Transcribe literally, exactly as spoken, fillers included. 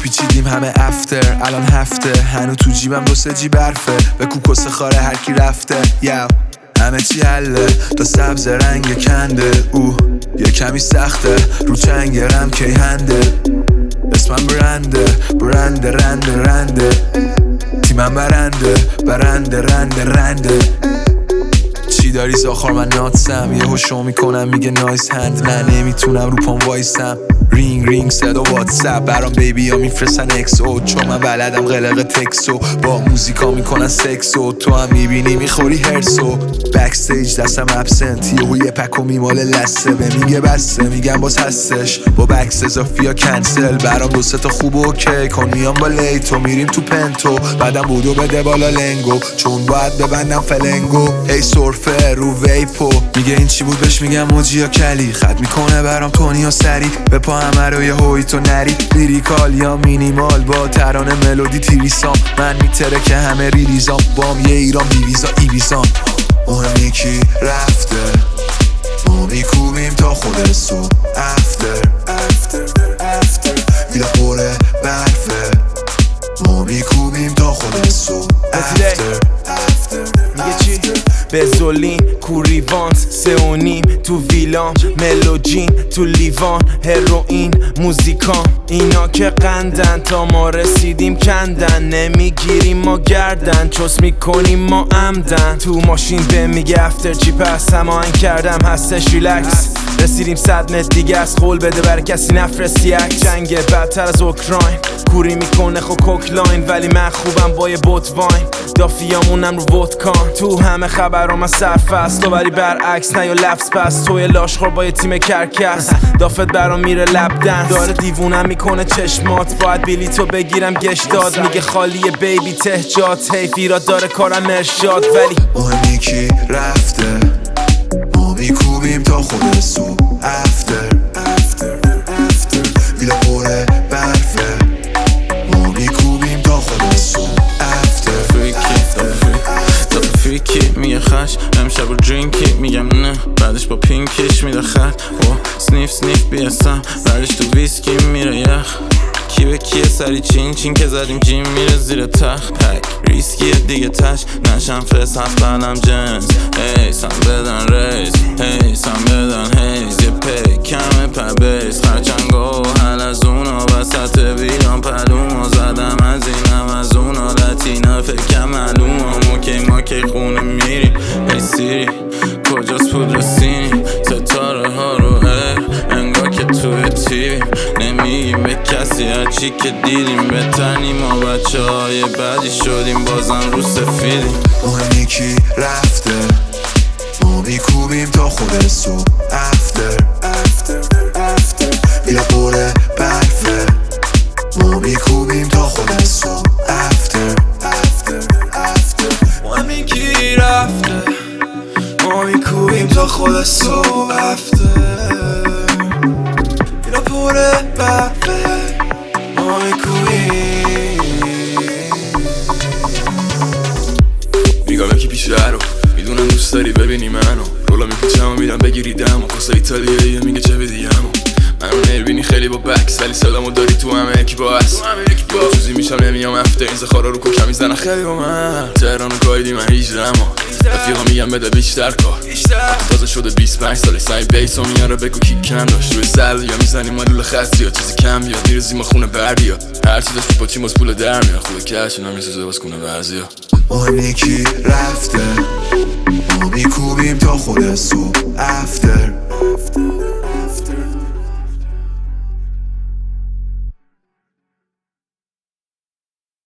پیچیدیم همه افتر، الان هفته هنو تو جیبم دو سه جی برفه، به کوکوس خاره هرکی رفته یو همه چی حله تا سبز رنگ کنده، او یه کمی سخته رو چنگرم کی هنده، اسمم برنده برنده رنده رنده، تیمم برنده برنده رنده رنده. چی داری زاخار من ناتسم، یه هوشو میکنم میگه نایس هند، نه نمیتونم رو پام وایسم، رینگ رینگ صدا واتساپ برام بیبی ها میفرستن اکسو، چون من بلدم قلق تکسو، با موزیکا میکنن سکسو، تو هم میبینی میخوری هرسو، بکستیج دستم ابسنت یهو یه پکو میماله لسه، به میگه بسته میگم باز هستش، با بکس اضافی یا کنسل، برام دو سه تا خوب اوکی کن میام با لیتو، میریم تو پنتو بعدم بودو بده بالا لنگو، چون باید ببندم فلنگو، هی سرفه رو ویپو میگه این چی بود بهش میگم موجی یا کلی، خط میکنه برام تونی و سری به پا همه رو یه هوی تو نری، لیریکال یا مینیمال با ترانه ملودی تیریسام، من میتره که همه ریلیزام، بام یه ایران بیویزا ایویزام، مهم یکی رفته ما میکوبیم تا خود سو افتر افتر افتر ایلا پره برفه ما میکوبیم تا خود سو افتر میگه چی؟ بزولین کوریوانت سه و نیم تو ویلام، ملوجین تو لیوان، هروئین موزیکام، اینا که قندن تا ما رسیدیم کندن، نمیگیریم ما گردن چوس میکنیم ما عمدن، تو ماشین به میگه افتر چی پس هماهنگ کردم هستش ریلکس، رسیدیم صد متر دیگه از خول بده بر کسی نفرستی یک، جنگ بدتر از اوکراین کوری میکنه خو کوکلاین، ولی من خوبم با یه بوت واین، دافیامونم رو ودکان، تو همه خبرام از سرفست، تو ولی برعکس نه یا لفظ پس، توی لاشخور با یه تیم کرکس، دافت برام میره لب دنس، داره دیوونم میکنه چشمات، باید بلیتو بگیرم گشت داد، میگه خالیه بیبی تهجات، حیفیرات داره کارم ارشاد، ولی مهم یکی رفته ما میکوبیم تا خود سو افتر افتر افتر ایلا پره برفه ما میکوبیم تا خود سو افتر فریکی میگه خش امشب رو درینکی، میگم نه بعدش با پینکش میره خط، و سنیف سنیف بیستم بعدش تو ویسکی میره یخ، کی به کیه سری چین چین که زدیم جیم میره زیر تخت، پک ریسکیه دیگه تش نشم فس هفت بلم جنس، ای سم بدن ریز ای سم بدن هیز، یه پی کمه پبیز خرچنگو حل از اونا وسط ویران پلوما، زدم از اینم از اونا لاتینا فکرم معلومم، اوکی ما که خونه میریم، ای سیری کجاست پودر سینی، ستاره ها رو ای انگار که توی تیویم، نمیگیم به کسی هرچی که دیدیم، بتنیم ما بچه های بدی شدیم بازم رو سفیدیم، مهم یکی رفته ما میکوبیم تا خود سو افتر افتر افتر ایلا پره برفه ما میکوبیم تا خود سو افتر افتر افتر مهم یکی رفته ما میکوبیم تا خود سو افتر ایلا پره برفه ما میکوبیم، میگم یکی پیشه رو میدونم دوست داری ببینی منو، رولا میپیچم و میرم بگیری دمو، کاسه ایتالیاییه میگه چه بدیمو، منو نمیبینی خیلی با بکس ولی صدامو داری تو همه یکی با هست، چوزی میشم نمیام افته این زخارا رو کوکم میزنن خیلی با من، تهرانو گایدی من هیجده ما رفیقا میگم بده بیشتر کار، تازه شده بیست و پنج ساله سعی بیس و میاره بگو کی کم داشت، روی سل یا میزنیم ما لول خستی یا چیزی کم بیاد، میرزیم ما خونه بردیا هرچی داشت با چی ماز پول در میاد، خوبه کش اینا میسوزه باز کنه ورزیا، مهم یکی رفته ما میکوبیم تا خود سو افتر